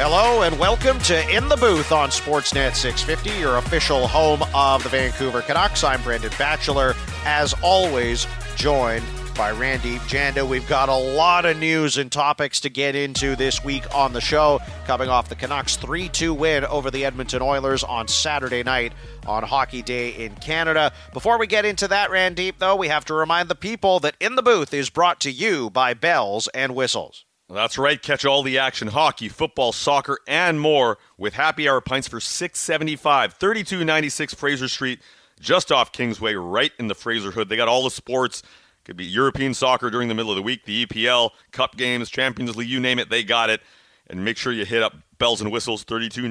Hello and welcome to In the Booth on Sportsnet 650, your official home of the Vancouver Canucks. I'm Brendan Batchelor, as always, joined by Randeep Janda. We've got a lot of news and topics to get into this week on the show, coming off the Canucks' 3-2 win over the Edmonton Oilers on Saturday night on Hockey Day in Canada. Before we get into that, Randeep, though, we have to remind the people that In the Booth is brought to you by Bells and Whistles. That's right. Catch all the action, hockey, football, soccer, and more with happy hour pints for $6.75, 3296 Fraser Street, just off Kingsway, right in the Fraser Hood. They got all the sports. Could be European soccer during the middle of the week, the EPL, Cup games, Champions League, you name it, they got it. And make sure you hit up Bells and Whistles,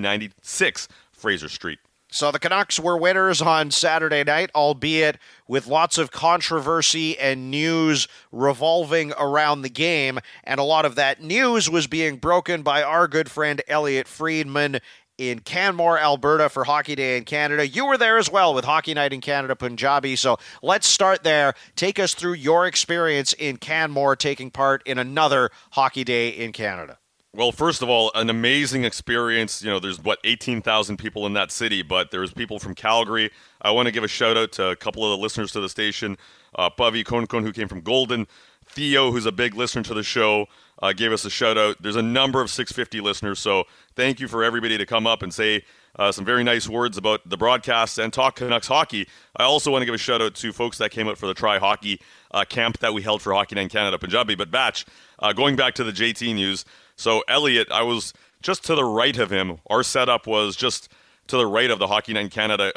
3296 Fraser Street. So the Canucks were winners on Saturday night, albeit with lots of controversy and news revolving around the game. And a lot of that news was being broken by our good friend Elliotte Friedman in Canmore, Alberta for Hockey Day in Canada. You were there as well with Hockey Night in Canada Punjabi. So let's start there. Take us through your experience in Canmore taking part in another Hockey Day in Canada. Well, first of all, an amazing experience. You know, there's, 18,000 people in that city, but there's people from Calgary. I want to give a shout-out to a couple of the listeners to the station. Pavi Konkon, who came from Golden. Theo, who's a big listener to the show, gave us a shout-out. There's a number of 650 listeners, so thank you for everybody to come up and say some very nice words about the broadcasts and talk Canucks hockey. I also want to give a shout-out to folks that came out for the Try Hockey camp that we held for Hockey Night in Canada Punjabi. But Batch, going back to the JT news, so Elliotte, I was just to the right of him. Our setup was just to the right of the Hockey Night in Canada,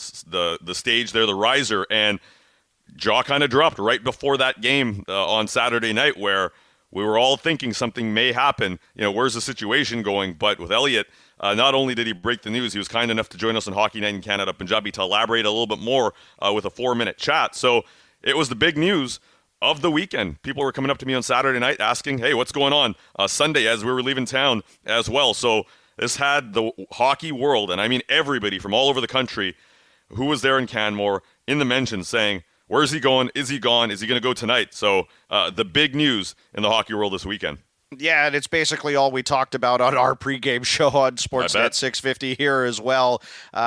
the stage there, the riser, and jaw kind of dropped right before that game on Saturday night where we were all thinking something may happen. You know, where's the situation going? But with Elliotte, not only did he break the news, he was kind enough to join us on Hockey Night in Canada Punjabi to elaborate a little bit more with a 4-minute chat. So it was the big news of the weekend. People were coming up to me on Saturday night asking, hey, what's going on? Sunday as we were leaving town as well. So this had the hockey world, and I mean everybody from all over the country who was there in Canmore in the mentions saying, where's he going? Is he gone? Is he going to go tonight? So the big news in the hockey world this weekend. Yeah, and it's basically all we talked about on our pregame show on Sportsnet 650 here as well,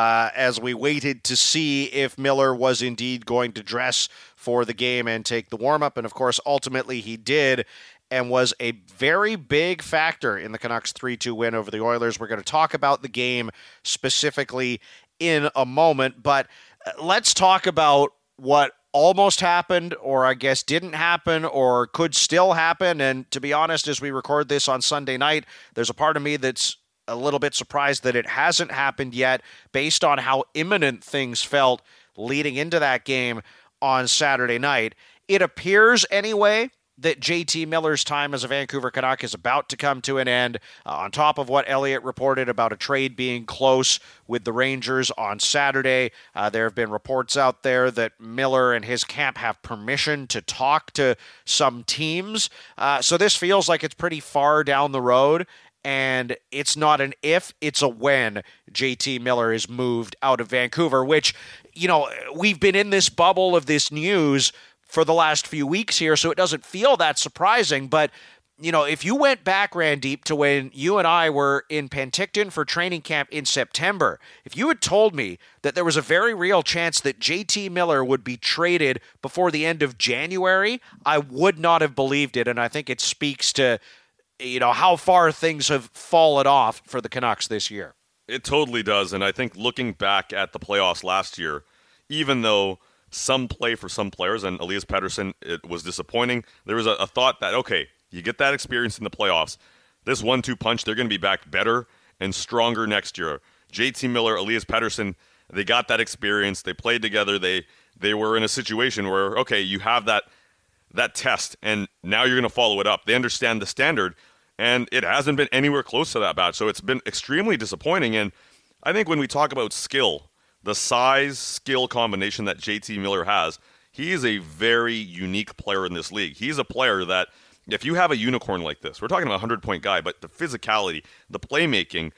as we waited to see if Miller was indeed going to dress for the game and take the warm-up. And, of course, ultimately he did and was a very big factor in the Canucks' 3-2 win over the Oilers. We're going to talk about the game specifically in a moment, but let's talk about what almost happened, or I guess didn't happen, or could still happen. And to be honest, as we record this on Sunday night, there's a part of me that's a little bit surprised that it hasn't happened yet, based on how imminent things felt leading into that game on Saturday night. It appears, anyway, that JT Miller's time as a Vancouver Canuck is about to come to an end, on top of what Elliotte reported about a trade being close with the Rangers on Saturday. There have been reports out there that Miller and his camp have permission to talk to some teams. So this feels like it's pretty far down the road, and it's not an if, it's a when JT Miller is moved out of Vancouver, which, you know, we've been in this bubble of this news for the last few weeks here, so it doesn't feel that surprising. But, you know, if you went back, Randeep, to when you and I were in Penticton for training camp in September, if you had told me that there was a very real chance that JT Miller would be traded before the end of January, I would not have believed it. And I think it speaks to, you know, how far things have fallen off for the Canucks this year. It totally does. And I think looking back at the playoffs last year, even though some play for some players, and Elias Pettersson, it was disappointing. There was a thought that, okay, you get that experience in the playoffs. This 1-2 punch, they're going to be back better and stronger next year. JT Miller, Elias Pettersson, they got that experience. They played together. They were in a situation where, okay, you have that test, and now you're going to follow it up. They understand the standard, and it hasn't been anywhere close to that bad. So it's been extremely disappointing. And I think when we talk about skill, the size-skill combination that JT Miller has, he is a very unique player in this league. He's a player that, if you have a unicorn like this, we're talking about a 100-point guy, but the physicality, the playmaking,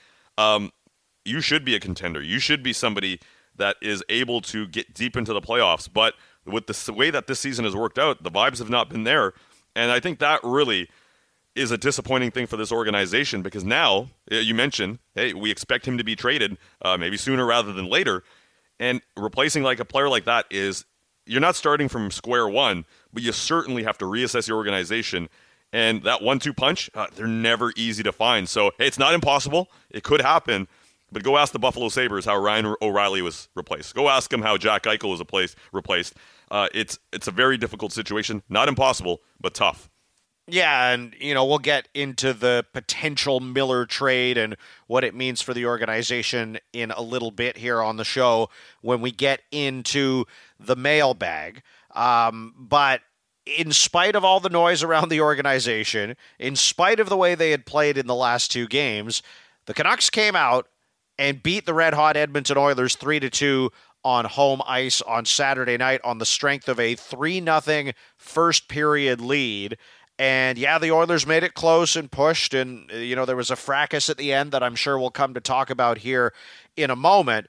you should be a contender. You should be somebody that is able to get deep into the playoffs. But with the way that this season has worked out, the vibes have not been there. And I think that really is a disappointing thing for this organization because now, you mentioned, hey, we expect him to be traded maybe sooner rather than later. And replacing like a player like that is, you're not starting from square one, but you certainly have to reassess your organization. And that 1-2 punch, they're never easy to find. So, hey, it's not impossible. It could happen. But go ask the Buffalo Sabres how Ryan O'Reilly was replaced. Go ask them how Jack Eichel was replaced. It's a very difficult situation. Not impossible, but tough. Yeah, and, we'll get into the potential Miller trade and what it means for the organization in a little bit here on the show when we get into the mailbag. But in spite of all the noise around the organization, in spite of the way they had played in the last 2 games, the Canucks came out and beat the red-hot Edmonton Oilers 3-2 on home ice on Saturday night on the strength of a 3-0 first-period lead. And, yeah, the Oilers made it close and pushed, and, there was a fracas at the end that I'm sure we'll come to talk about here in a moment.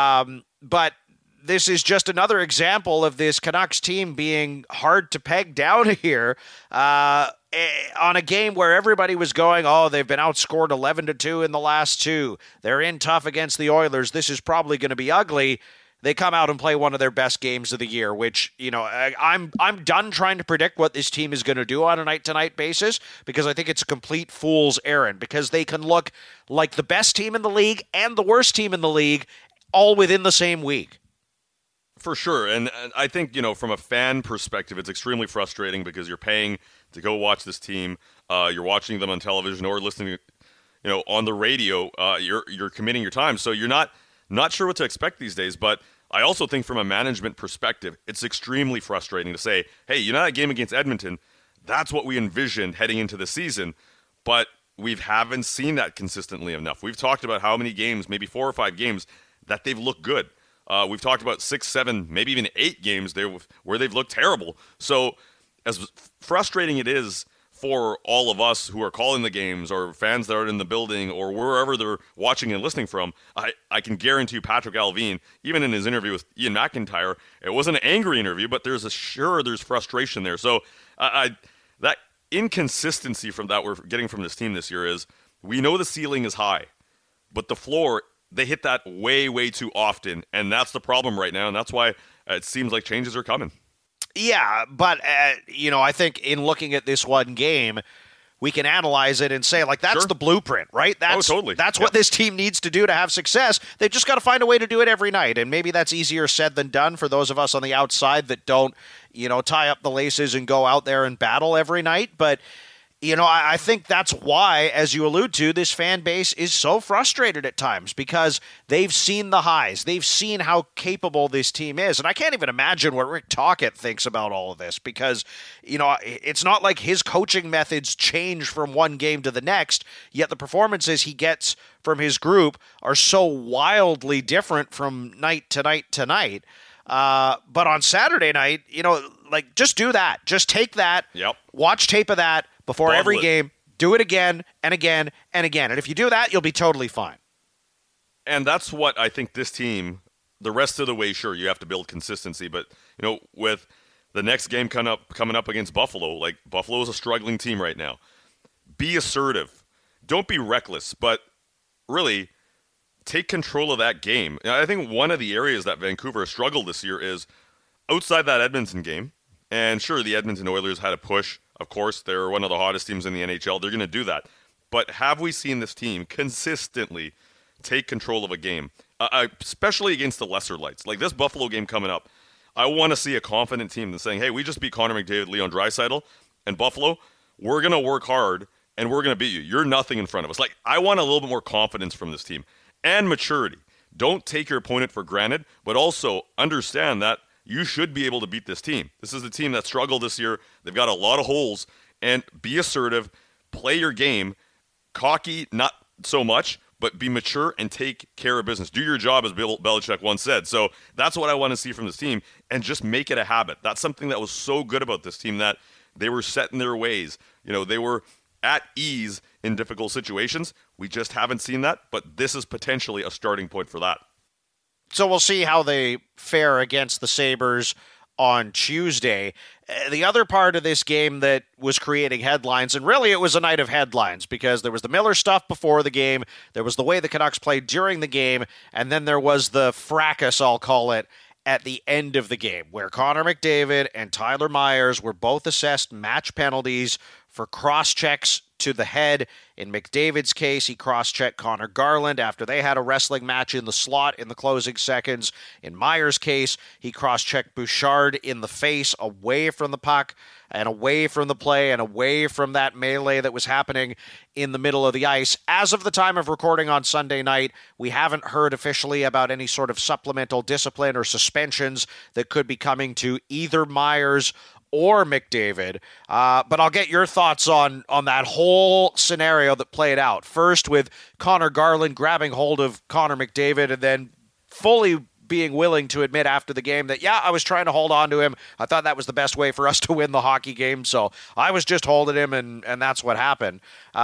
But this is just another example of this Canucks team being hard to peg down here on a game where everybody was going, they've been outscored 11-2 in the last 2. They're in tough against the Oilers. This is probably going to be ugly. They come out and play one of their best games of the year, which, I'm done trying to predict what this team is going to do on a night-to-night basis because I think it's a complete fool's errand because they can look like the best team in the league and the worst team in the league all within the same week. For sure. And I think, from a fan perspective, it's extremely frustrating because you're paying to go watch this team. You're watching them on television or listening, on the radio. You're committing your time. So you're not sure what to expect these days. But I also think from a management perspective, it's extremely frustrating to say, hey, that game against Edmonton, that's what we envisioned heading into the season. But we haven't seen that consistently enough. We've talked about how many games, maybe 4 or 5 games, that they've looked good. We've talked about 6, 7, maybe even 8 games there where they've looked terrible. So as frustrating it is for all of us who are calling the games or fans that are in the building or wherever they're watching and listening from, I can guarantee you Patrick Allvin, even in his interview with Ian McIntyre, it wasn't an angry interview, but there's frustration there. So that inconsistency from that we're getting from this team this year is we know the ceiling is high, but the floor, they hit that way, way too often, and that's the problem right now, and that's why it seems like changes are coming. Yeah, but, I think in looking at this one game, we can analyze it and say, that's sure. The blueprint, right? Totally. That's what this team needs to do to have success. They've just got to find a way to do it every night, and maybe that's easier said than done for those of us on the outside that don't, tie up the laces and go out there and battle every night, but I think that's why, as you allude to, this fan base is so frustrated at times because they've seen the highs. They've seen how capable this team is. And I can't even imagine what Rick Tocchet thinks about all of this because, it's not like his coaching methods change from one game to the next, yet the performances he gets from his group are so wildly different from night to night to night. But on Saturday night, just do that. Just take that, watch tape of that, before every game, do it again and again and again. And if you do that, you'll be totally fine. And that's what I think this team, the rest of the way, sure, you have to build consistency. But, with the next game coming up against Buffalo, Buffalo is a struggling team right now. Be assertive. Don't be reckless, but really take control of that game. I think one of the areas that Vancouver has struggled this year is outside that Edmonton game. And sure, the Edmonton Oilers had a push. Of course, they're one of the hottest teams in the NHL. They're going to do that. But have we seen this team consistently take control of a game, especially against the lesser lights? Like this Buffalo game coming up, I want to see a confident team that's saying, hey, we just beat Connor McDavid, Leon Draisaitl, and Buffalo, we're going to work hard, and we're going to beat you. You're nothing in front of us. I want a little bit more confidence from this team and maturity. Don't take your opponent for granted, but also understand that you should be able to beat this team. This is a team that struggled this year. They've got a lot of holes. And be assertive, play your game, cocky, not so much, but be mature and take care of business. Do your job, as Bill Belichick once said. So that's what I want to see from this team, and just make it a habit. That's something that was so good about this team, that they were set in their ways. They were at ease in difficult situations. We just haven't seen that, but this is potentially a starting point for that. So we'll see how they fare against the Sabres on Tuesday. The other part of this game that was creating headlines, and really it was a night of headlines because there was the Miller stuff before the game, there was the way the Canucks played during the game, and then there was the fracas, I'll call it, at the end of the game, where Connor McDavid and Tyler Myers were both assessed match penalties for cross-checks to the head. In McDavid's case, he cross-checked Connor Garland after they had a wrestling match in the slot in the closing seconds. In Myers' case, he cross-checked Bouchard in the face, away from the puck and away from the play and away from that melee that was happening in the middle of the ice. As of the time of recording on Sunday night, we haven't heard officially about any sort of supplemental discipline or suspensions that could be coming to either Myers or McDavid, but I'll get your thoughts on that whole scenario that played out. First with Connor Garland grabbing hold of Connor McDavid and then fully being willing to admit after the game that, yeah, I was trying to hold on to him. I thought that was the best way for us to win the hockey game, so I was just holding him, and that's what happened.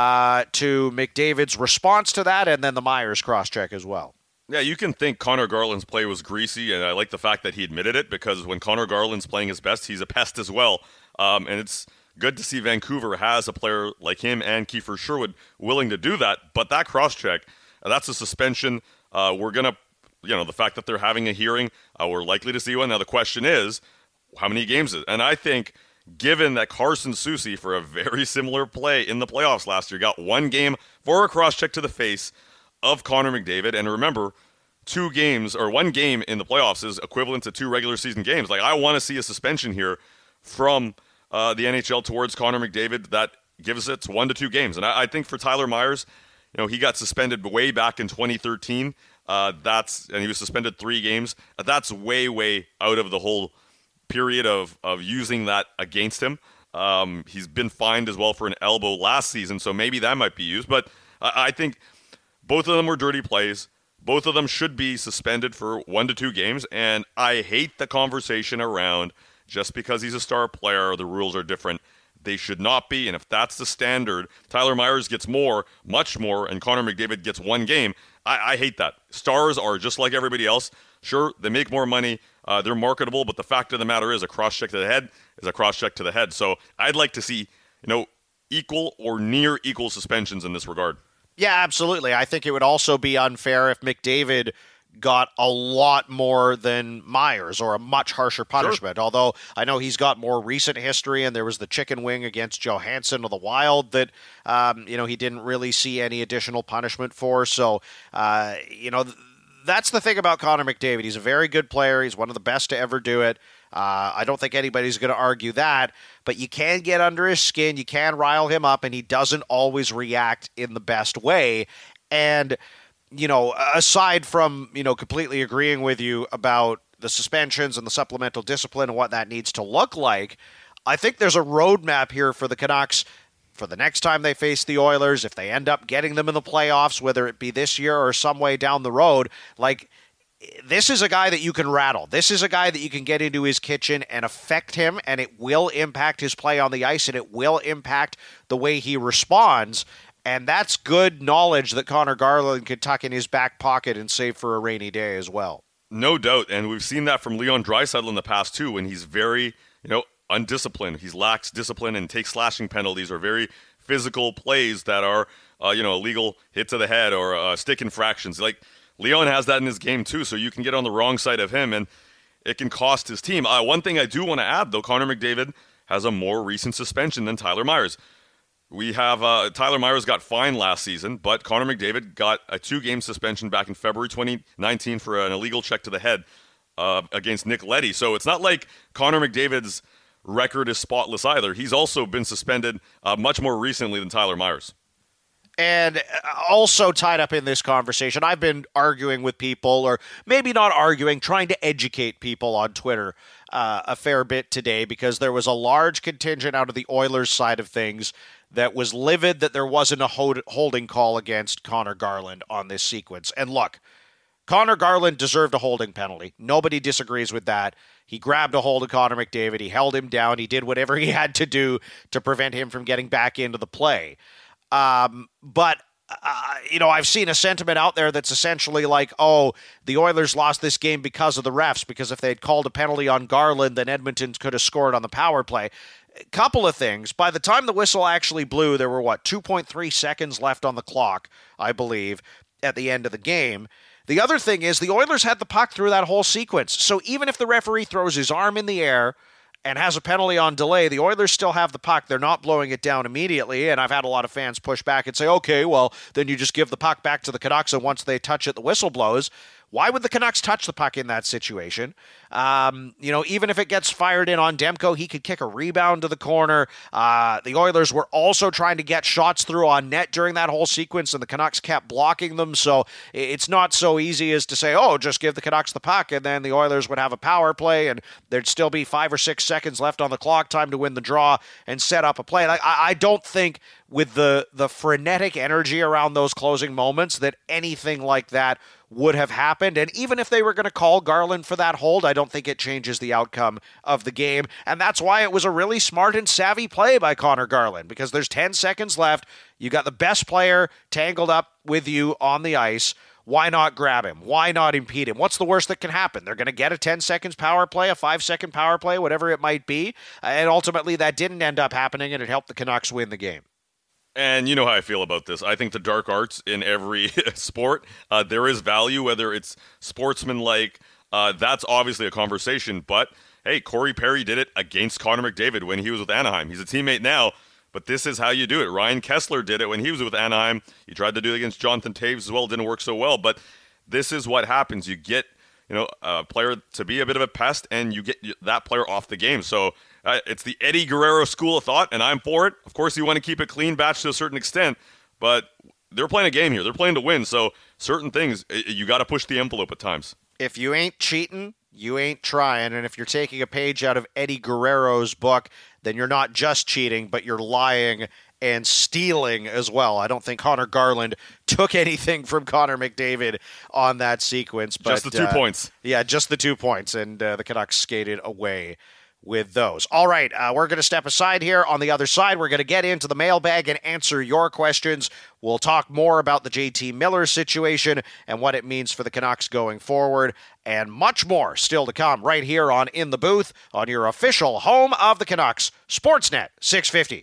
To McDavid's response to that, and then the Myers cross-check as well. Yeah, you can think Connor Garland's play was greasy, and I like the fact that he admitted it, because when Connor Garland's playing his best, he's a pest as well. And it's good to see Vancouver has a player like him and Kiefer Sherwood willing to do that. But that cross-check, that's a suspension. We're going to, the fact that they're having a hearing, we're likely to see one. Now, the question is, how many games is it? And I think, given that Carson Soucy, for a very similar play in the playoffs last year, got one game for a cross-check to the face of Connor McDavid, and remember, 2 games or 1 game in the playoffs is equivalent to 2 regular season games. Like, I want to see a suspension here from the NHL towards Connor McDavid that gives it 1 to 2 games. And I think for Tyler Myers, he got suspended way back in 2013. And he was suspended 3 games. That's way out of the whole period of using that against him. He's been fined as well for an elbow last season, so maybe that might be used. But I think both of them were dirty plays. Both of them should be suspended for 1 to 2 games, and I hate the conversation around just because he's a star player, the rules are different. They should not be, and if that's the standard, Tyler Myers gets more, much more, and Connor McDavid gets 1 game. I hate that. Stars are just like everybody else. Sure, they make more money, they're marketable, but the fact of the matter is a cross-check to the head is a cross-check to the head. So I'd like to see, equal or near equal suspensions in this regard. Yeah, absolutely. I think it would also be unfair if McDavid got a lot more than Myers, or a much harsher punishment. Sure. Although I know he's got more recent history, and there was the chicken wing against Johansson of the Wild that, he didn't really see any additional punishment for. So, that's the thing about Connor McDavid. He's a very good player. He's one of the best to ever do it. I don't think anybody's going to argue that, but you can get under his skin, you can rile him up, and he doesn't always react in the best way. And, aside from, completely agreeing with you about the suspensions and the supplemental discipline and what that needs to look like, I think there's a roadmap here for the Canucks for the next time they face the Oilers, if they end up getting them in the playoffs, whether it be this year or some way down the road. Like, this is a guy that you can rattle. This is a guy that you can get into his kitchen and affect him, and it will impact his play on the ice, and it will impact the way he responds. And that's good knowledge that Connor Garland could tuck in his back pocket and save for a rainy day as well. No doubt, and we've seen that from Leon Draisaitl in the past too, when he's very, undisciplined. He lacks discipline and takes slashing penalties or very physical plays that are, illegal hit to the head or stick infractions. Like, Leon has that in his game too, so you can get on the wrong side of him, and it can cost his team. One thing I do want to add, though, Connor McDavid has a more recent suspension than Tyler Myers. We have Tyler Myers got fined last season, but Connor McDavid got a 2-game suspension back in February 2019 for an illegal check to the head against Nick Leddy. So it's not like Connor McDavid's record is spotless either. He's also been suspended much more recently than Tyler Myers. And also tied up in this conversation, I've been arguing with people, or maybe not arguing, trying to educate people on Twitter a fair bit today, because there was a large contingent out of the Oilers side of things that was livid that there wasn't a holding call against Connor Garland on this sequence. And look, Connor Garland deserved a holding penalty. Nobody disagrees with that. He grabbed a hold of Connor McDavid. He held him down. He did whatever he had to do to prevent him from getting back into the play. But I've seen a sentiment out there that's essentially like, oh, the Oilers lost this game because of the refs, because if they'd called a penalty on Garland, then Edmonton could have scored on the power play. Couple of things. By the time the whistle actually blew, there were, 2.3 seconds left on the clock, I believe, at the end of the game. The other thing is the Oilers had the puck through that whole sequence. So even if the referee throws his arm in the air and has a penalty on delay, the Oilers still have the puck. They're not blowing it down immediately, and I've had a lot of fans push back and say, okay, well, then you just give the puck back to the Canucks, and once they touch it, the whistle blows. Why would the Canucks touch the puck in that situation? Even if it gets fired in on Demko, he could kick a rebound to the corner. The Oilers were also trying to get shots through on net during that whole sequence, and the Canucks kept blocking them. So it's not so easy as to say, oh, just give the Canucks the puck, and then the Oilers would have a power play, and there'd still be 5 or 6 seconds left on the clock, time to win the draw and set up a play. I don't think with the frenetic energy around those closing moments that anything like that would have happened. And even if they were going to call Garland for that hold, I don't think it changes the outcome of the game. And that's why it was a really smart and savvy play by Connor Garland, because there's 10 seconds left. You got the best player tangled up with you on the ice. Why not grab him? Why not impede him? What's the worst that can happen? They're going to get a 10 seconds power play, a 5-second power play, whatever it might be. And ultimately that didn't end up happening, and it helped the Canucks win the game. And you know how I feel about this. I think the dark arts in every sport, there is value, whether it's sportsmanlike. That's obviously a conversation. But, hey, Corey Perry did it against Connor McDavid when he was with Anaheim. He's a teammate now, but this is how you do it. Ryan Kessler did it when he was with Anaheim. He tried to do it against Jonathan Toews as well. It didn't work so well. But this is what happens. You get a player to be a bit of a pest, and you get that player off the game. So it's the Eddie Guerrero school of thought, and I'm for it. Of course, you want to keep it clean, batch to a certain extent, but they're playing a game here. They're playing to win, so certain things, you got to push the envelope at times. If you ain't cheating, you ain't trying, and if you're taking a page out of Eddie Guerrero's book, then you're not just cheating, but you're lying and stealing as well. I don't think Connor Garland took anything from Connor McDavid on that sequence. But, just the 2 points. Yeah, just the 2 points, and the Canucks skated away with those. All right, we're going to step aside here. On the other side, we're going to get into the mailbag and answer your questions. We'll talk more about the JT Miller situation and what it means for the Canucks going forward, and much more still to come right here on In the Booth on your official home of the Canucks, Sportsnet 650.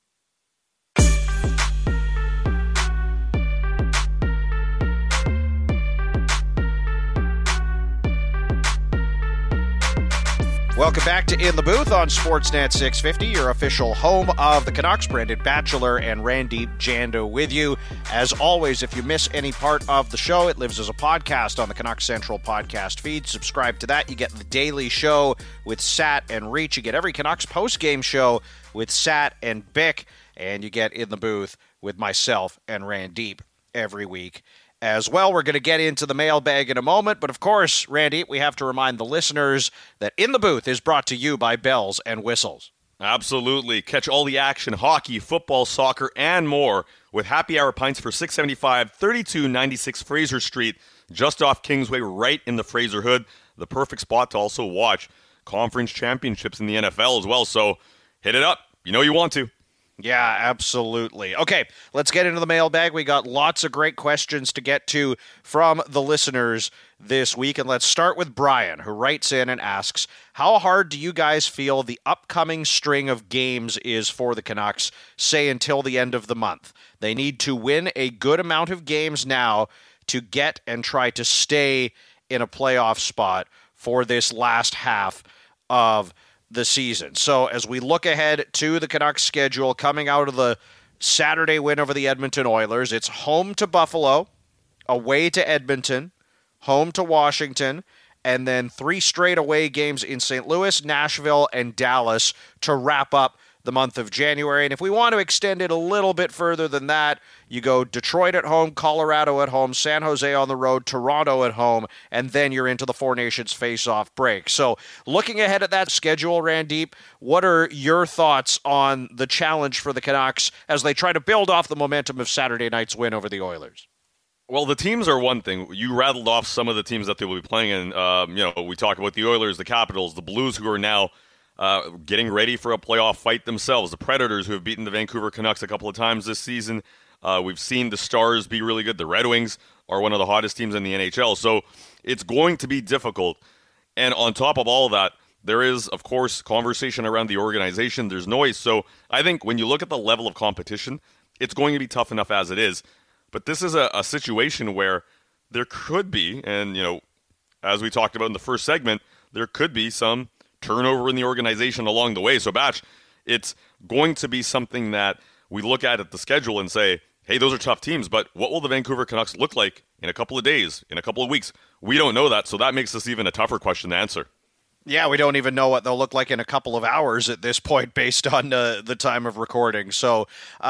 Welcome back to In the Booth on Sportsnet 650, your official home of the Canucks. Brendan Batchelor and Randeep Janda with you. As always, if you miss any part of the show, it lives as a podcast on the Canucks Central podcast feed. Subscribe to that. You get the daily show with Sat and Reach. You get every Canucks post-game show with Sat and Bick. And you get In the Booth with myself and Randeep every week as well. We're going to get into the mailbag in a moment, but of course, Randy, we have to remind the listeners that In the Booth is brought to you by Bells and Whistles. Absolutely. Catch all the action, hockey, football, soccer, and more with happy hour pints for $6.75, 3296 Fraser Street, just off Kingsway, right in the Fraser Hood. The perfect spot to also watch conference championships in the NFL as well, so hit it up. You know you want to. Yeah, absolutely. Okay, let's get into the mailbag. We got lots of great questions to get to from the listeners this week, and let's start with Brian, who writes in and asks, how hard do you guys feel the upcoming string of games is for the Canucks, say until the end of the month? They need to win a good amount of games now to get and try to stay in a playoff spot for this last half of the season. So as we look ahead to the Canucks schedule coming out of the Saturday win over the Edmonton Oilers, it's home to Buffalo, away to Edmonton, home to Washington, and then 3 straight away games in St. Louis, Nashville, and Dallas to wrap up the month of January. And if we want to extend it a little bit further than that, you go Detroit at home, Colorado at home, San Jose on the road, Toronto at home, and then you're into the Four Nations face-off break. So looking ahead at that schedule, Randeep, what are your thoughts on the challenge for the Canucks as they try to build off the momentum of Saturday night's win over the Oilers? Well, the teams are one thing. You rattled off some of the teams that they will be playing in. We talk about the Oilers, the Capitals, the Blues, who are now getting ready for a playoff fight themselves. The Predators, who have beaten the Vancouver Canucks a couple of times this season. We've seen the Stars be really good. The Red Wings are one of the hottest teams in the NHL. So it's going to be difficult. And on top of all that, there is, of course, conversation around the organization. There's noise. So I think when you look at the level of competition, it's going to be tough enough as it is. But this is a situation where there could be, and, as we talked about in the first segment, there could be some turnover in the organization along the way. So, Batch, it's going to be something that we look at the schedule and say, hey, those are tough teams, but what will the Vancouver Canucks look like in a couple of days, in a couple of weeks? We don't know that, so that makes this even a tougher question to answer. Yeah, we don't even know what they'll look like in a couple of hours at this point based on the time of recording. So,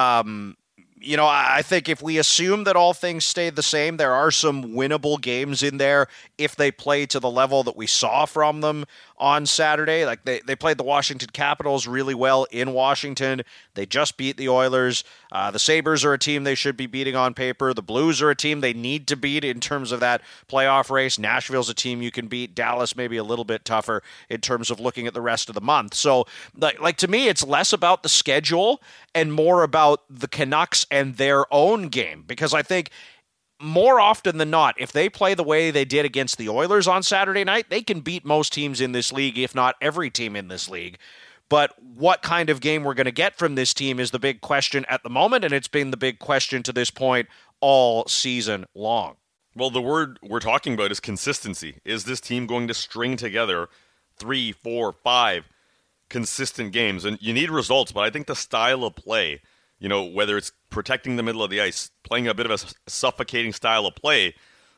I think if we assume that all things stay the same, there are some winnable games in there if they play to the level that we saw from them on Saturday. Like they played the Washington Capitals really well in Washington. They just beat the Oilers. The Sabres are a team they should be beating on paper. The Blues are a team they need to beat in terms of that playoff race. Nashville's a team you can beat. Dallas maybe a little bit tougher in terms of looking at the rest of the month. So, like to me, it's less about the schedule and more about the Canucks and their own game, because I think more often than not, if they play the way they did against the Oilers on Saturday night, they can beat most teams in this league, if not every team in this league. But what kind of game we're going to get from this team is the big question at the moment, and it's been the big question to this point all season long. Well, the word we're talking about is consistency. Is this team going to string together 3, 4, 5 consistent games? And you need results, but I think the style of play, whether it's protecting the middle of the ice, playing a bit of a suffocating style of play,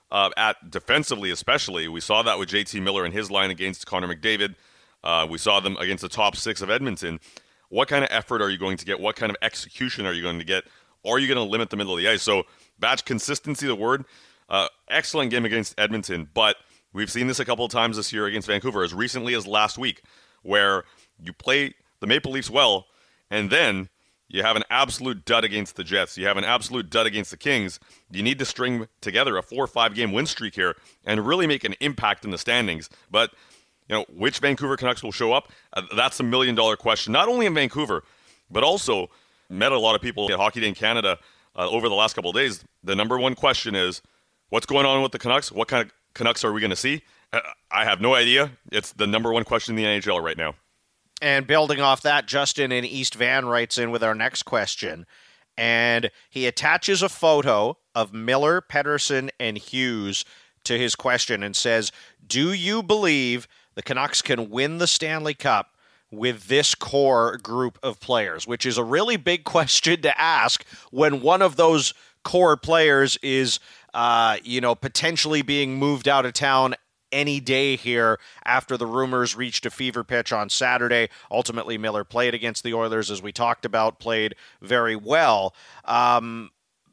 at defensively especially. We saw that with JT Miller and his line against Connor McDavid. We saw them against the top 6 of Edmonton. What kind of effort are you going to get? What kind of execution are you going to get? Are you going to limit the middle of the ice? So, Batch, consistency, the word. Excellent game against Edmonton, but we've seen this a couple of times this year against Vancouver, as recently as last week, where you play the Maple Leafs well, and then you have an absolute dud against the Jets. You have an absolute dud against the Kings. You need to string together a 4 or 5 game win streak here and really make an impact in the standings. But, which Vancouver Canucks will show up? That's $1 million question. Not only in Vancouver, but also met a lot of people at Hockey Day in Canada over the last couple of days. The number one question is, what's going on with the Canucks? What kind of Canucks are we going to see? I have no idea. It's the number one question in the NHL right now. And building off that, Justin in East Van writes in with our next question, and he attaches a photo of Miller, Pettersson, and Hughes to his question and says, do you believe the Canucks can win the Stanley Cup with this core group of players? Which is a really big question to ask when one of those core players is, potentially being moved out of town any day here after the rumors reached a fever pitch on Saturday. Ultimately, Miller played against the Oilers, as we talked about, played very well. To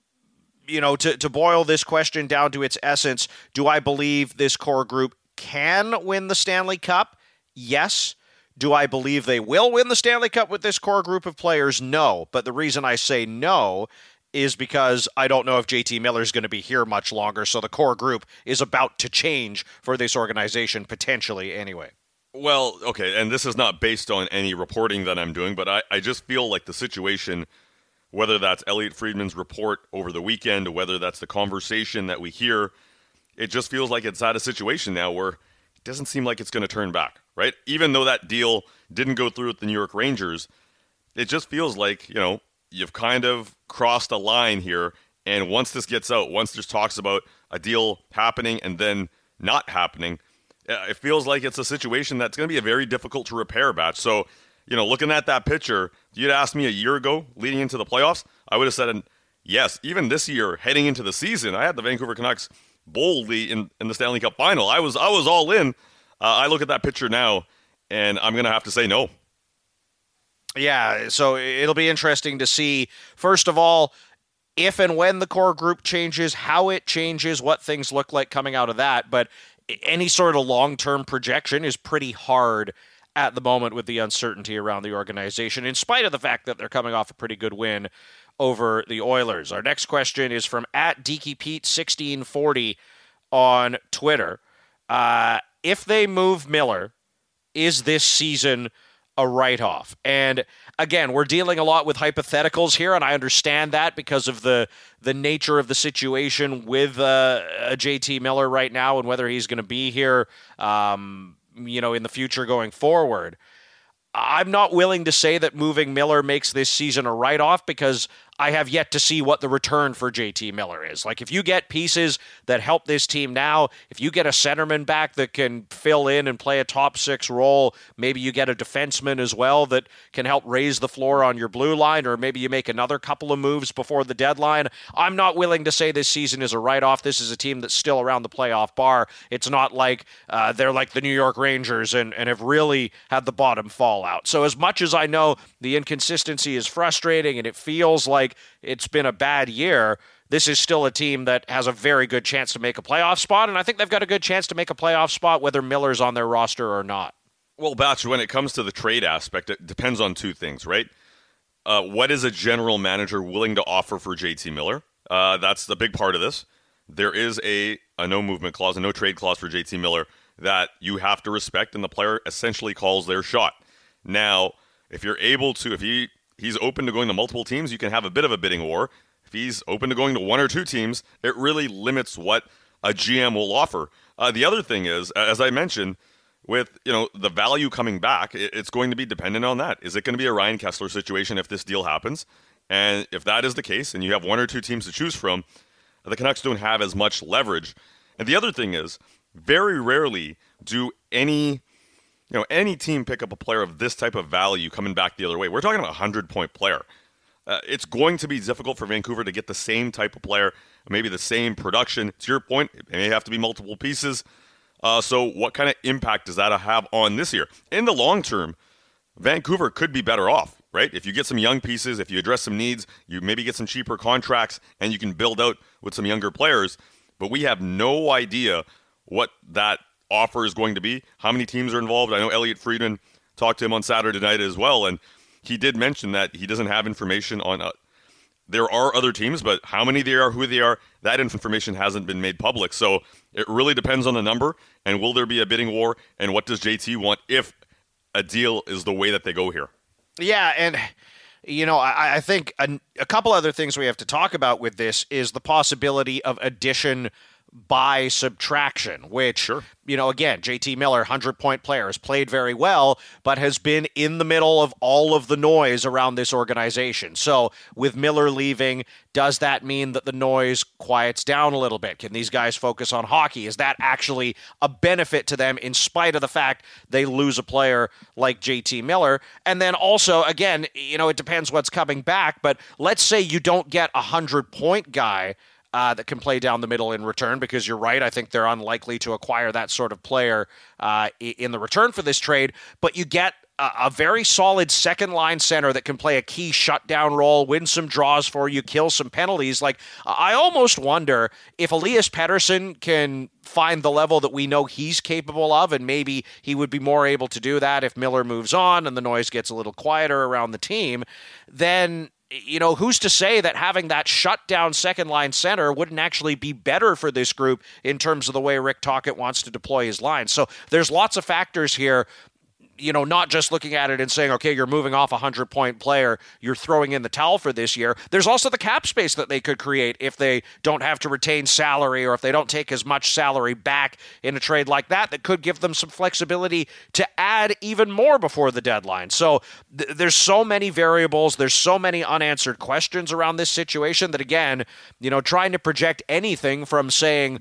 boil this question down to its essence, do I believe this core group can win the Stanley Cup? Yes. Do I believe they will win the Stanley Cup with this core group of players? No. But the reason I say no is because I don't know if JT Miller is going to be here much longer, so the core group is about to change for this organization, potentially anyway. Well, okay, and this is not based on any reporting that I'm doing, but I just feel like the situation, whether that's Elliot Friedman's report over the weekend, or whether that's the conversation that we hear, it just feels like it's at a situation now where it doesn't seem like it's going to turn back, right? Even though that deal didn't go through with the New York Rangers, it just feels like, you've kind of crossed a line here, and once this gets out, once there's talks about a deal happening and then not happening, it feels like it's a situation that's going to be a very difficult to repair, Batch. So, looking at that picture, if you'd asked me a year ago, leading into the playoffs, I would have said yes. Even this year, heading into the season, I had the Vancouver Canucks boldly in the Stanley Cup final. I was all in. I look at that picture now, and I'm going to have to say no. Yeah, so it'll be interesting to see, first of all, if and when the core group changes, how it changes, what things look like coming out of that. But any sort of long-term projection is pretty hard at the moment with the uncertainty around the organization, in spite of the fact that they're coming off a pretty good win over the Oilers. Our next question is from @DeakyPete1640 on Twitter. If they move Miller, is this season a write-off. And again, we're dealing a lot with hypotheticals here, and I understand that because of the nature of the situation with JT Miller right now and whether he's going to be here, in the future going forward. I'm not willing to say that moving Miller makes this season a write-off because I have yet to see what the return for JT Miller is. Like, if you get pieces that help this team now, if you get a centerman back that can fill in and play a top six role, maybe you get a defenseman as well that can help raise the floor on your blue line, or maybe you make another couple of moves before the deadline. I'm not willing to say this season is a write-off. This is a team that's still around the playoff bar. It's not like they're like the New York Rangers and have really had the bottom fall out. So as much as I know the inconsistency is frustrating and it feels like it's been a bad year, this is still a team that has a very good chance to make a playoff spot, and I think they've got a good chance to make a playoff spot whether Miller's on their roster or not. Well, Batch, when it comes to the trade aspect, it depends on two things, right? What is a general manager willing to offer for JT Miller? That's the big part of this. There is a no movement clause, a no trade clause for JT Miller that you have to respect, and the player essentially calls their shot. Now, if you're able to, he's open to going to multiple teams, you can have a bit of a bidding war. If he's open to going to one or two teams, it really limits what a GM will offer. The other thing is, as I mentioned, with the value coming back, it's going to be dependent on that. Is it going to be a Ryan Kesler situation if this deal happens? And if that is the case, and you have one or two teams to choose from, the Canucks don't have as much leverage. And the other thing is, very rarely do any team pick up a player of this type of value coming back the other way. We're talking about a 100-point player. It's going to be difficult for Vancouver to get the same type of player, maybe the same production. To your point, it may have to be multiple pieces. So what kind of impact does that have on this year? In the long term, Vancouver could be better off, right? If you get some young pieces, if you address some needs, you maybe get some cheaper contracts, and you can build out with some younger players. But we have no idea what that offer is going to be, how many teams are involved. I know Elliot Friedman talked to him on Saturday night as well, and he did mention that he doesn't have information on there are other teams, but how many there are, who they are, that information hasn't been made public. So it really depends on the number, and will there be a bidding war, and what does JT want if a deal is the way that they go here? Yeah, and I think a couple other things we have to talk about with this is the possibility of addition by subtraction, which, sure. Again, JT Miller, 100-point player, has played very well, but has been in the middle of all of the noise around this organization. So with Miller leaving, does that mean that the noise quiets down a little bit? Can these guys focus on hockey? Is that actually a benefit to them in spite of the fact they lose a player like JT Miller? And then also, again, it depends what's coming back, but let's say you don't get a 100-point guy that can play down the middle in return, because you're right, I think they're unlikely to acquire that sort of player in the return for this trade, but you get a very solid second-line center that can play a key shutdown role, win some draws for you, kill some penalties. Like, I almost wonder if Elias Pettersson can find the level that we know he's capable of, and maybe he would be more able to do that if Miller moves on and the noise gets a little quieter around the team. Then who's to say that having that shutdown second-line center wouldn't actually be better for this group in terms of the way Rick Tocchet wants to deploy his line? So there's lots of factors here, not just looking at it and saying, okay, you're moving off a 100-point player, you're throwing in the towel for this year. There's also the cap space that they could create if they don't have to retain salary, or if they don't take as much salary back in a trade like that could give them some flexibility to add even more before the deadline. So there's so many variables, there's so many unanswered questions around this situation that, again, trying to project anything from saying,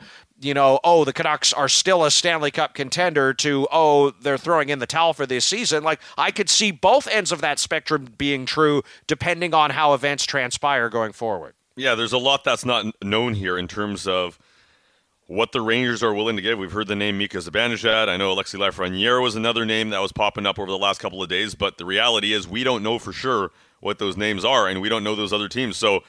the Canucks are still a Stanley Cup contender to, they're throwing in the towel for this season. Like, I could see both ends of that spectrum being true depending on how events transpire going forward. Yeah, there's a lot that's not known here in terms of what the Rangers are willing to give. We've heard the name Mika Zibanejad. I know Alexis Lafreniere was another name that was popping up over the last couple of days, but the reality is we don't know for sure what those names are, and we don't know those other teams. So,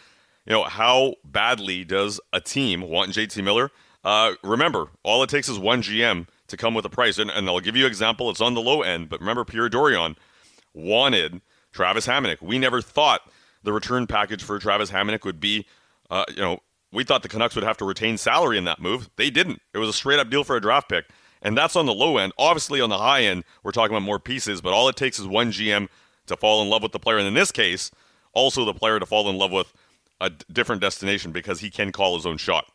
how badly does a team want JT Miller? Remember, all it takes is one GM to come with a price. And I'll give you an example. It's on the low end, but remember, Pierre Dorion wanted Travis Hamonic. We never thought the return package for Travis Hamonic would be, we thought the Canucks would have to retain salary in that move. They didn't. It was a straight-up deal for a draft pick. And that's on the low end. Obviously, on the high end, we're talking about more pieces, but all it takes is one GM to fall in love with the player. And in this case, also the player to fall in love with a different destination because he can call his own shot.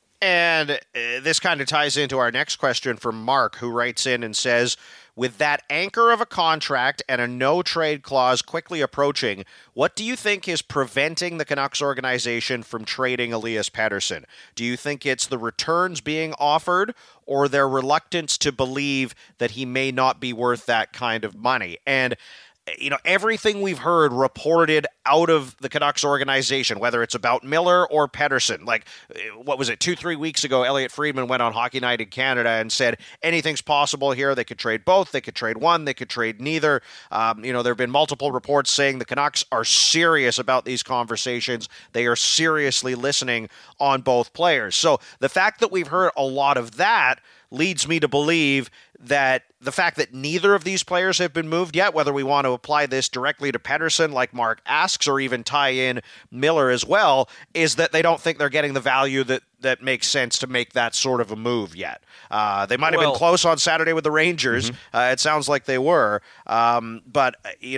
And this kind of ties into our next question from Mark, who writes in and says, with that anchor of a contract and a no-trade clause quickly approaching, what do you think is preventing the Canucks organization from trading Elias Pettersson? Do you think it's the returns being offered or their reluctance to believe that he may not be worth that kind of money? And everything we've heard reported out of the Canucks organization, whether it's about Miller or Pettersson, like, what was it, 2-3 weeks ago, Elliot Friedman went on Hockey Night in Canada and said anything's possible here. They could trade both. They could trade one. They could trade neither. There have been multiple reports saying the Canucks are serious about these conversations. They are seriously listening on both players. So the fact that we've heard a lot of that leads me to believe that the fact that neither of these players have been moved yet, whether we want to apply this directly to Pettersson like Mark asks or even tie in Miller as well, is that they don't think they're getting the value that makes sense to make that sort of a move yet. They might have been close on Saturday with the Rangers. It sounds like they were. But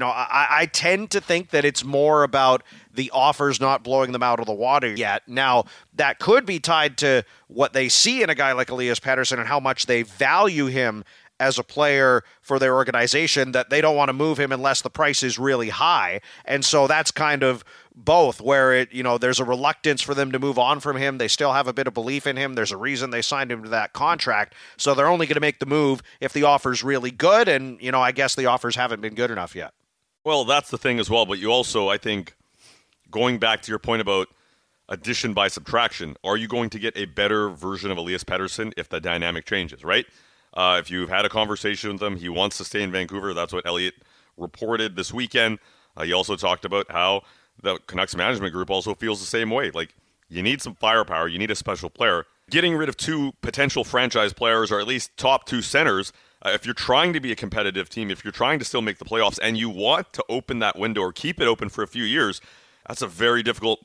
I tend to think that it's more about the offers not blowing them out of the water yet. Now, that could be tied to what they see in a guy like Elias Pettersson and how much they value him as a player for their organization, that they don't want to move him unless the price is really high. And so that's kind of both, where there's a reluctance for them to move on from him. They still have a bit of belief in him. There's a reason they signed him to that contract. So they're only going to make the move if the offer's really good. And, I guess the offers haven't been good enough yet. Well, that's the thing as well. But you also, I think, going back to your point about addition by subtraction, are you going to get a better version of Elias Pettersson if the dynamic changes, right? If you've had a conversation with him, he wants to stay in Vancouver. That's what Elliot reported this weekend. He also talked about how the Canucks management group also feels the same way. Like, you need some firepower. You need a special player. Getting rid of two potential franchise players, or at least top two centers, if you're trying to be a competitive team, if you're trying to still make the playoffs, and you want to open that window or keep it open for a few years, that's a very difficult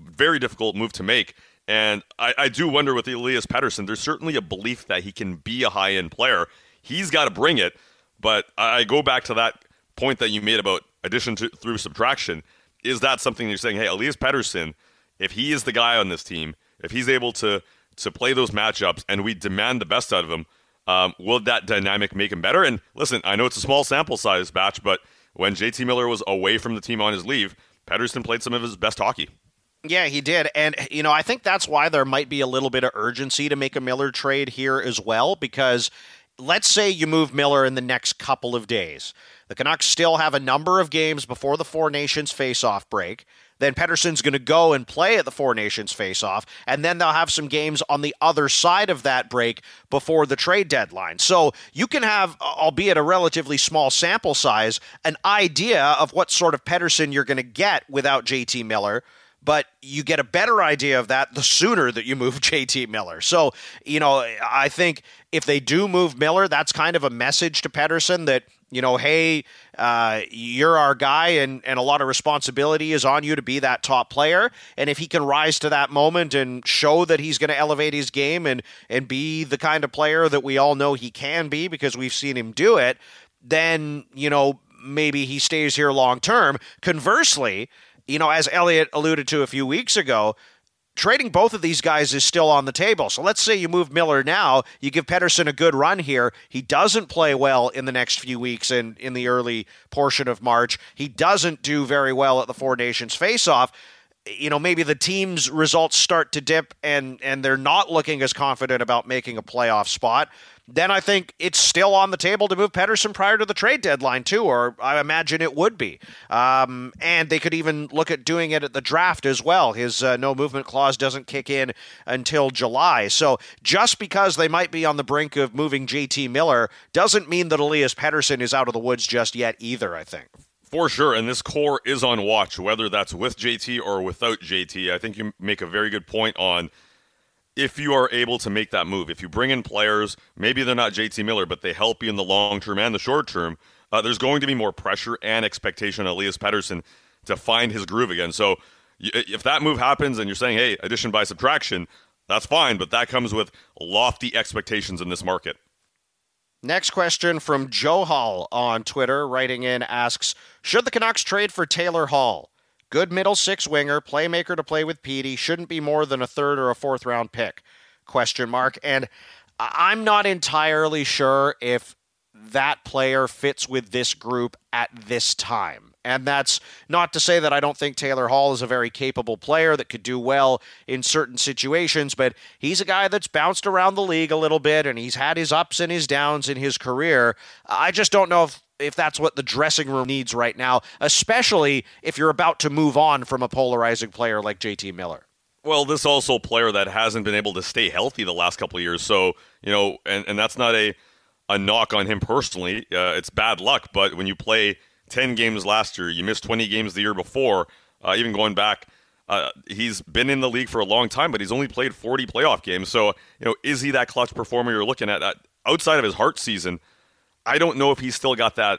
move to make. And I do wonder with Elias Pettersson, there's certainly a belief that he can be a high-end player. He's got to bring it, but I go back to that point that you made about addition through subtraction. Is that something you're saying, hey, Elias Pettersson, if he is the guy on this team, if he's able to play those matchups and we demand the best out of him, will that dynamic make him better? And listen, I know it's a small sample size, Batch, but when JT Miller was away from the team on his leave, Pettersson played some of his best hockey. Yeah, he did. And, I think that's why there might be a little bit of urgency to make a Miller trade here as well, because let's say you move Miller in the next couple of days. The Canucks still have a number of games before the Four Nations face-off break. Then Pettersson's going to go and play at the Four Nations face-off, and then they'll have some games on the other side of that break before the trade deadline. So you can have, albeit a relatively small sample size, an idea of what sort of Pettersson you're going to get without JT Miller, but you get a better idea of that the sooner that you move JT Miller. So, I think if they do move Miller, that's kind of a message to Pettersson that, hey, you're our guy and a lot of responsibility is on you to be that top player. And if he can rise to that moment and show that he's going to elevate his game and be the kind of player that we all know he can be because we've seen him do it, then, maybe he stays here long term. Conversely, as Elliot alluded to a few weeks ago, trading both of these guys is still on the table. So let's say you move Miller now, you give Pettersson a good run here. He doesn't play well in the next few weeks and in the early portion of March. He doesn't do very well at the Four Nations face-off. Maybe the team's results start to dip and they're not looking as confident about making a playoff spot. Then I think it's still on the table to move Pettersson prior to the trade deadline too, or I imagine it would be. And they could even look at doing it at the draft as well. His no movement clause doesn't kick in until July. So just because they might be on the brink of moving JT Miller doesn't mean that Elias Pettersson is out of the woods just yet either, I think. For sure, and this core is on watch, whether that's with JT or without JT. I think you make a very good point on if you are able to make that move. If you bring in players, maybe they're not JT Miller, but they help you in the long term and the short term, there's going to be more pressure and expectation on Elias Pettersson to find his groove again. So if that move happens and you're saying, hey, addition by subtraction, that's fine, but that comes with lofty expectations in this market. Next question from Joe Hall on Twitter, writing in, asks, should the Canucks trade for Taylor Hall? Good middle six winger, playmaker to play with Petey, shouldn't be more than a third or a fourth round pick? And I'm not entirely sure if that player fits with this group at this time. And that's not to say that I don't think Taylor Hall is a very capable player that could do well in certain situations, but he's a guy that's bounced around the league a little bit, and he's had his ups and his downs in his career. I just don't know if that's what the dressing room needs right now, especially if you're about to move on from a polarizing player like JT Miller. Well, this is also a player that hasn't been able to stay healthy the last couple of years. So, and that's not a knock on him personally. It's bad luck, but when you play 10 games last year, you missed 20 games the year before, even going back, he's been in the league for a long time, but he's only played 40 playoff games. So, is he that clutch performer you're looking at? Outside of his heart season, I don't know if he's still got that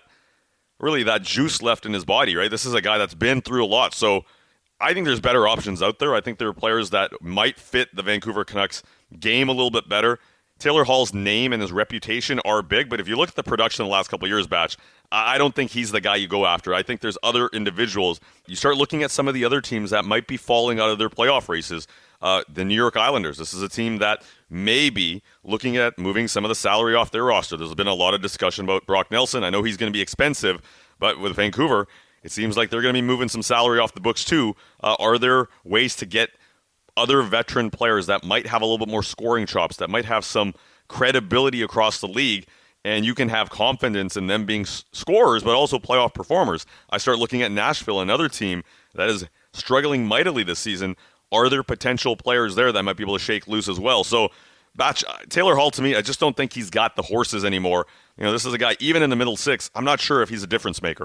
juice left in his body, right? This is a guy that's been through a lot. So I think there's better options out there. I think there are players that might fit the Vancouver Canucks game a little bit better. Taylor Hall's name and his reputation are big, but if you look at the production in the last couple of years, Batch, I don't think he's the guy you go after. I think there's other individuals. You start looking at some of the other teams that might be falling out of their playoff races. The New York Islanders. This is a team that may be looking at moving some of the salary off their roster. There's been a lot of discussion about Brock Nelson. I know he's going to be expensive, but with Vancouver, it seems like they're going to be moving some salary off the books too. Are there ways to get other veteran players that might have a little bit more scoring chops, that might have some credibility across the league, and you can have confidence in them being scorers, but also playoff performers? I start looking at Nashville, another team that is struggling mightily this season. Are there potential players there that might be able to shake loose as well? So, Batch, Taylor Hall, to me, I just don't think he's got the horses anymore. This is a guy, even in the middle six, I'm not sure if he's a difference maker.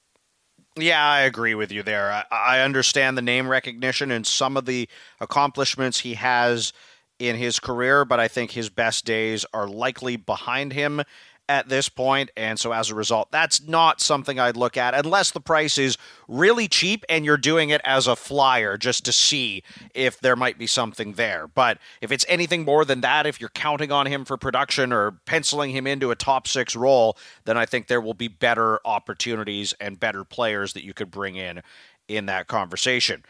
Yeah, I agree with you there. I understand the name recognition and some of the accomplishments he has in his career, but I think his best days are likely behind him at this point, and so as a result, that's not something I'd look at unless the price is really cheap and you're doing it as a flyer just to see if there might be something there. But if it's anything more than that, if you're counting on him for production or penciling him into a top six role, then I think there will be better opportunities and better players that you could bring in that conversation.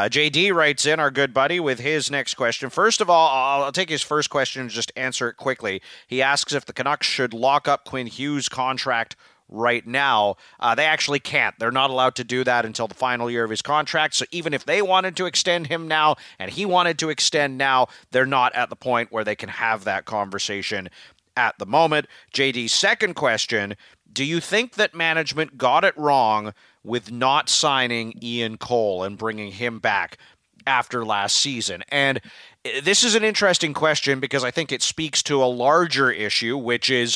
JD writes in, our good buddy, with his next question. First of all, I'll take his first question and just answer it quickly. He asks if the Canucks should lock up Quinn Hughes' contract right now. They actually can't. They're not allowed to do that until the final year of his contract. So even if they wanted to extend him now and he wanted to extend now, they're not at the point where they can have that conversation at the moment. JD's second question, do you think that management got it wrong with not signing Ian Cole and bringing him back after last season? And this is an interesting question because I think it speaks to a larger issue, which is,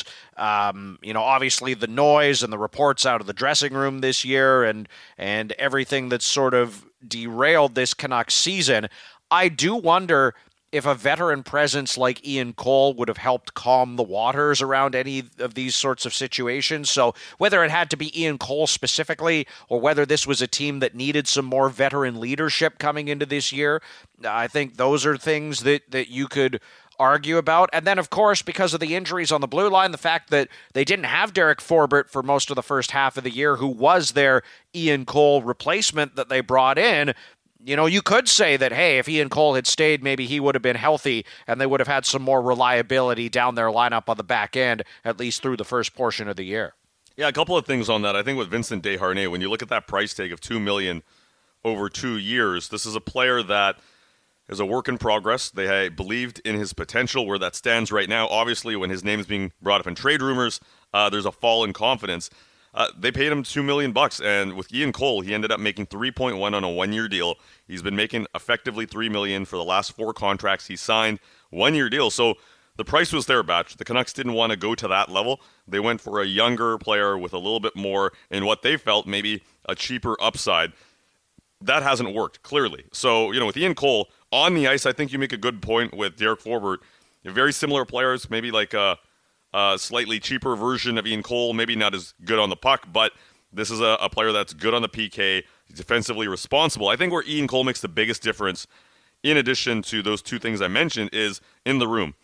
obviously the noise and the reports out of the dressing room this year and everything that's sort of derailed this Canucks season. I do wonder if a veteran presence like Ian Cole would have helped calm the waters around any of these sorts of situations. So whether it had to be Ian Cole specifically or whether this was a team that needed some more veteran leadership coming into this year, I think those are things that you could argue about. And then, of course, because of the injuries on the blue line, the fact that they didn't have Derek Forbort for most of the first half of the year, who was their Ian Cole replacement that they brought in, you could say that, hey, if Ian Cole had stayed, maybe he would have been healthy and they would have had some more reliability down their lineup on the back end, at least through the first portion of the year. Yeah, a couple of things on that. I think with Vincent Desharnais, when you look at that price tag of $2 million over 2 years, this is a player that is a work in progress. They believed in his potential. Where that stands right now, obviously, when his name is being brought up in trade rumors, there's a fall in confidence. They paid him $2 million, and with Ian Cole, he ended up making 3.1 on a 1-year deal. He's been making effectively $3 million for the last 4 contracts he signed, 1-year deal. So the price was there, Batch. The Canucks didn't want to go to that level. They went for a younger player with a little bit more in what they felt maybe a cheaper upside. That hasn't worked, clearly. So, with Ian Cole on the ice, I think you make a good point with Derek Forbort. Very similar players, maybe like a slightly cheaper version of Ian Cole, maybe not as good on the puck, but this is a player that's good on the PK, he's defensively responsible. I think where Ian Cole makes the biggest difference, in addition to those two things I mentioned, is in the room.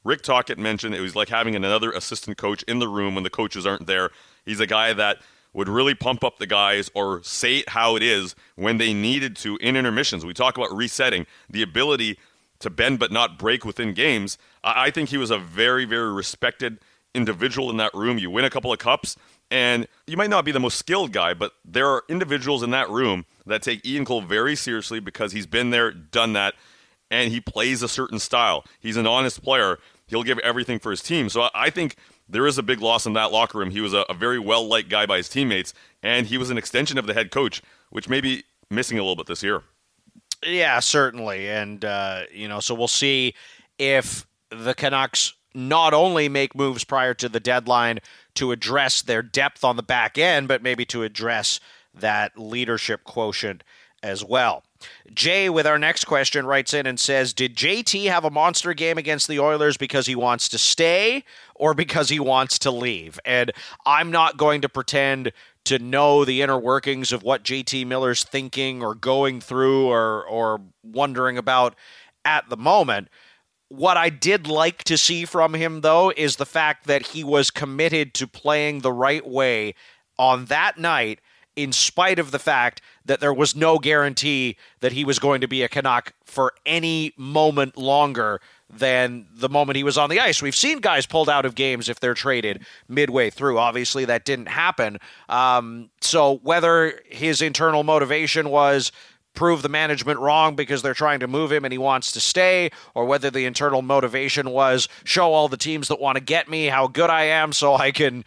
Rick Tocchet mentioned it was like having another assistant coach in the room when the coaches aren't there. He's a guy that would really pump up the guys or say it how it is when they needed to in intermissions. We talk about resetting, the ability to bend but not break within games. I think he was a very, very respected individual in that room. You win a couple of cups, and you might not be the most skilled guy, but there are individuals in that room that take Ian Cole very seriously because he's been there, done that, and he plays a certain style. He's an honest player. He'll give everything for his team. So I think there is a big loss in that locker room. He was a very well-liked guy by his teammates, and he was an extension of the head coach, which may be missing a little bit this year. Yeah, certainly. And, so we'll see if the Canucks not only make moves prior to the deadline to address their depth on the back end, but maybe to address that leadership quotient as well. Jay, with our next question, writes in and says, did JT have a monster game against the Oilers because he wants to stay or because he wants to leave? And I'm not going to pretend to know the inner workings of what JT Miller's thinking or going through or wondering about at the moment. What I did like to see from him, though, is the fact that he was committed to playing the right way on that night, in spite of the fact that there was no guarantee that he was going to be a Canuck for any moment longer than the moment he was on the ice. We've seen guys pulled out of games if they're traded midway through. Obviously, that didn't happen. So whether his internal motivation was prove the management wrong because they're trying to move him and he wants to stay, or whether the internal motivation was show all the teams that want to get me how good I am so I can,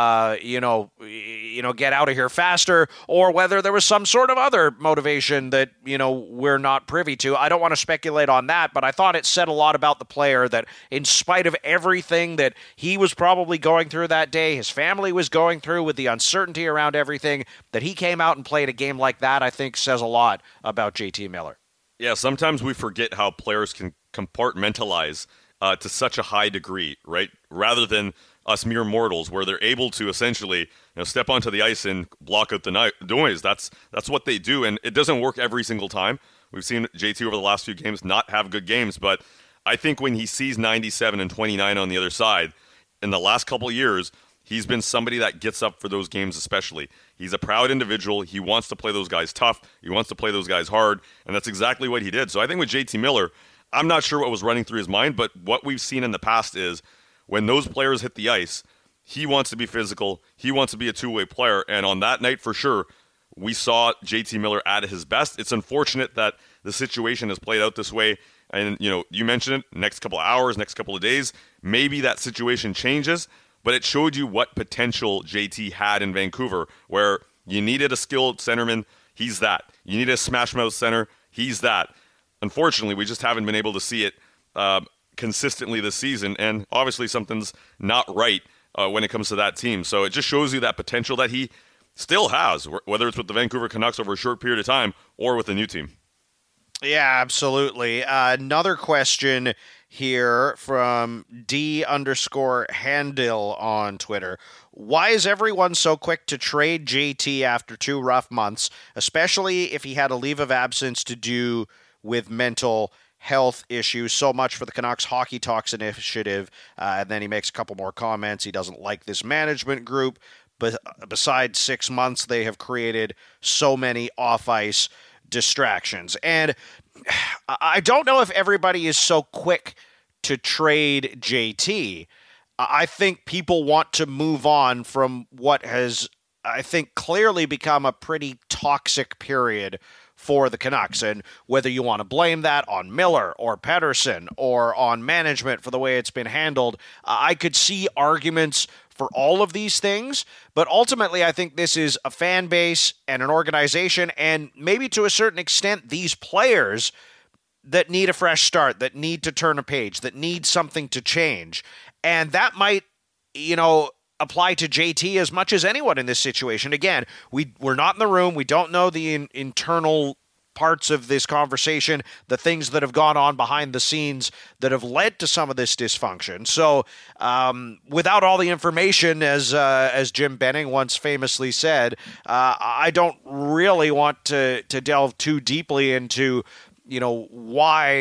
get out of here faster, or whether there was some sort of other motivation that, we're not privy to. I don't want to speculate on that, but I thought it said a lot about the player that in spite of everything that he was probably going through that day, his family was going through with the uncertainty around everything, that he came out and played a game like that, I think says a lot about JT Miller. Yeah, sometimes we forget how players can compartmentalize to such a high degree, right? Rather than us mere mortals, where they're able to essentially step onto the ice and block out the noise. That's what they do, and it doesn't work every single time. We've seen JT over the last few games not have good games, but I think when he sees 97 and 29 on the other side, in the last couple of years, he's been somebody that gets up for those games especially. He's a proud individual. He wants to play those guys tough. He wants to play those guys hard, and that's exactly what he did. So I think with JT Miller, I'm not sure what was running through his mind, but what we've seen in the past is when those players hit the ice, he wants to be physical. He wants to be a two-way player, and on that night for sure, we saw JT Miller at his best. It's unfortunate that the situation has played out this way, and you mentioned it, next couple of hours, next couple of days, maybe that situation changes, but it showed you what potential JT had in Vancouver, where you needed a skilled centerman, he's that. You need a smash-mouth center, he's that. Unfortunately, we just haven't been able to see it consistently this season, and obviously something's not right when it comes to that team. So it just shows you that potential that he still has, whether it's with the Vancouver Canucks over a short period of time or with a new team. Yeah, absolutely. Another question here from D_Handel on Twitter. Why is everyone so quick to trade JT after 2 rough months, especially if he had a leave of absence to do with mental health issues? So much for the Canucks Hockey Talks initiative. And then he makes a couple more comments. He doesn't like this management group, but besides 6 months, they have created so many off-ice distractions. And I don't know if everybody is so quick to trade JT. I think people want to move on from what has, I think, clearly become a pretty toxic period for the Canucks. And whether you want to blame that on Miller or Pettersson or on management for the way it's been handled, I could see arguments for all of these things, but ultimately I think this is a fan base and an organization, and maybe to a certain extent these players that need a fresh start, that need to turn a page, that need something to change. And that might, apply to JT as much as anyone in this situation. Again, we're not in the room. We don't know the internal parts of this conversation, the things that have gone on behind the scenes that have led to some of this dysfunction. So without all the information, as Jim Benning once famously said, I don't really want to delve too deeply into, why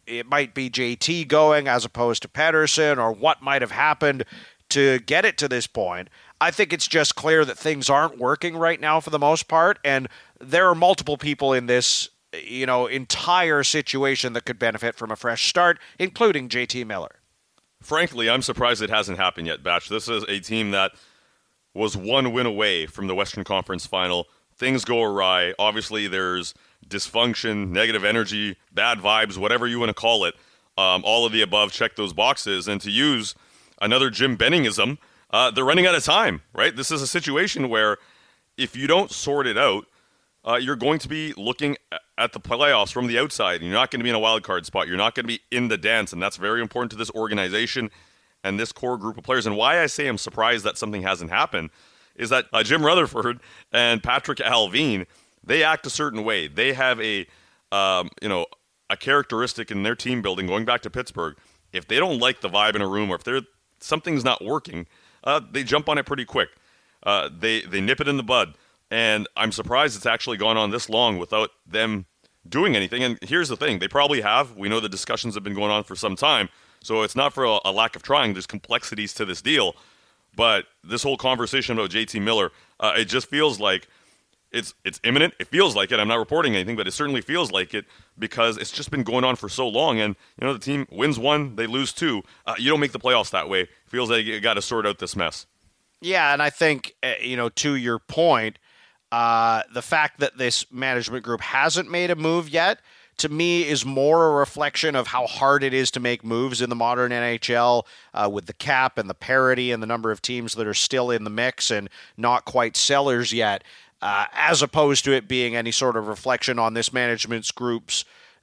it might be JT going as opposed to Pettersson, or what might have happened to get it to this point. I think it's just clear that things aren't working right now for the most part, and there are multiple people in this, entire situation that could benefit from a fresh start, including JT Miller. Frankly, I'm surprised it hasn't happened yet, Batch. This is a team that was one win away from the Western Conference Final. Things go awry. Obviously, there's dysfunction, negative energy, bad vibes, whatever you want to call it. All of the above, check those boxes. And to use another Jim Benningism, they're running out of time, right? This is a situation where if you don't sort it out, you're going to be looking at the playoffs from the outside. You're not going to be in a wild card spot. You're not going to be in the dance, and that's very important to this organization and this core group of players. And why I say I'm surprised that something hasn't happened is that Jim Rutherford and Patrick Allvin, they act a certain way. They have a characteristic in their team building going back to Pittsburgh. If they don't like the vibe in a room, or if something's not working, they jump on it pretty quick. They nip it in the bud. And I'm surprised it's actually gone on this long without them doing anything. And here's the thing. They probably have. We know the discussions have been going on for some time. So it's not for a lack of trying. There's complexities to this deal. But this whole conversation about JT Miller, it just feels like it's imminent. It feels like it. I'm not reporting anything, but it certainly feels like it because it's just been going on for so long. And, the team wins one, they lose two. You don't make the playoffs that way. It feels like you got to sort out this mess. Yeah, and I think, to your point, the fact that this management group hasn't made a move yet, to me, is more a reflection of how hard it is to make moves in the modern NHL with the cap and the parity and the number of teams that are still in the mix and not quite sellers yet, as opposed to it being any sort of reflection on this management group's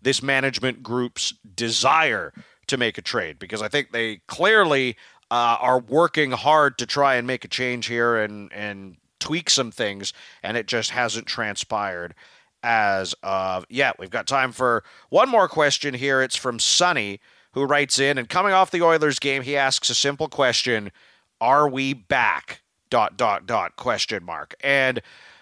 desire to make a trade, because I think they clearly are working hard to try and make a change here and tweak some things, and it just hasn't transpired as of yet. We've got time for one more question here. It's from Sonny, who writes in, and coming off the Oilers game, he asks a simple question: are we back? ... And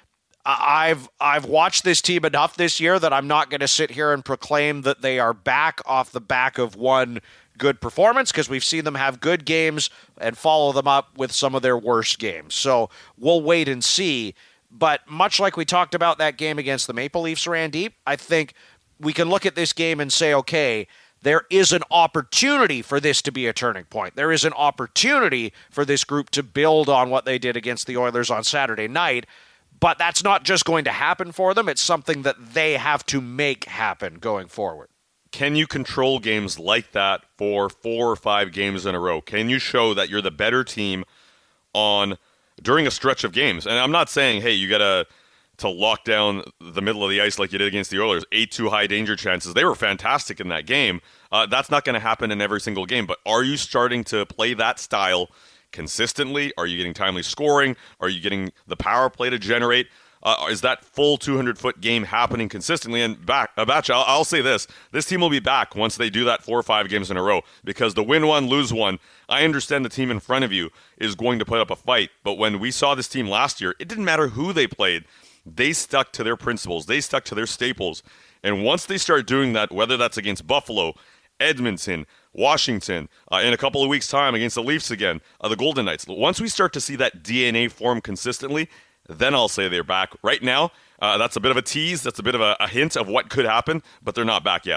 I've watched this team enough this year that I'm not going to sit here and proclaim that they are back off the back of one good performance, because we've seen them have good games and follow them up with some of their worst games. So we'll wait and see. But much like we talked about that game against the Maple Leafs, Randeep, I think we can look at this game and say, okay, there is an opportunity for this to be a turning point. There is an opportunity for this group to build on what they did against the Oilers on Saturday night. But that's not just going to happen for them. It's something that they have to make happen going forward. Can you control games like that for 4 or 5 games in a row? Can you show that you're the better team during a stretch of games? And I'm not saying, hey, you got to lock down the middle of the ice like you did against the Oilers. 8-2 high danger chances. They were fantastic in that game. That's not going to happen in every single game. But are you starting to play that style consistently? Are you getting timely scoring? Are you getting the power play to generate? Is that full 200-foot game happening consistently? And Batch, I'll say this team will be back once they do that 4 or 5 games in a row, because the win one, lose one, I understand the team in front of you is going to put up a fight. But when we saw this team last year, it didn't matter who they played. They stuck to their principles. They stuck to their staples. And once they start doing that, whether that's against Buffalo, Edmonton, Washington, in a couple of weeks' time against the Leafs again, the Golden Knights, once we start to see that DNA form consistently, then I'll say they're back. Right now, that's a bit of a tease. That's a bit of a hint of what could happen, but they're not back yet.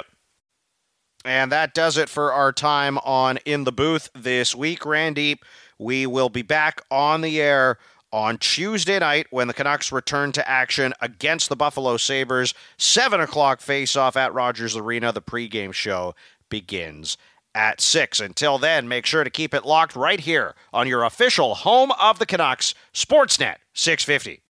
And that does it for our time on In the Booth this week, Randeep. We will be back on the air on Tuesday night when the Canucks return to action against the Buffalo Sabres. 7 o'clock face-off at Rogers Arena. The pregame show begins at 6. Until then, make sure to keep it locked right here on your official home of the Canucks, Sportsnet 650.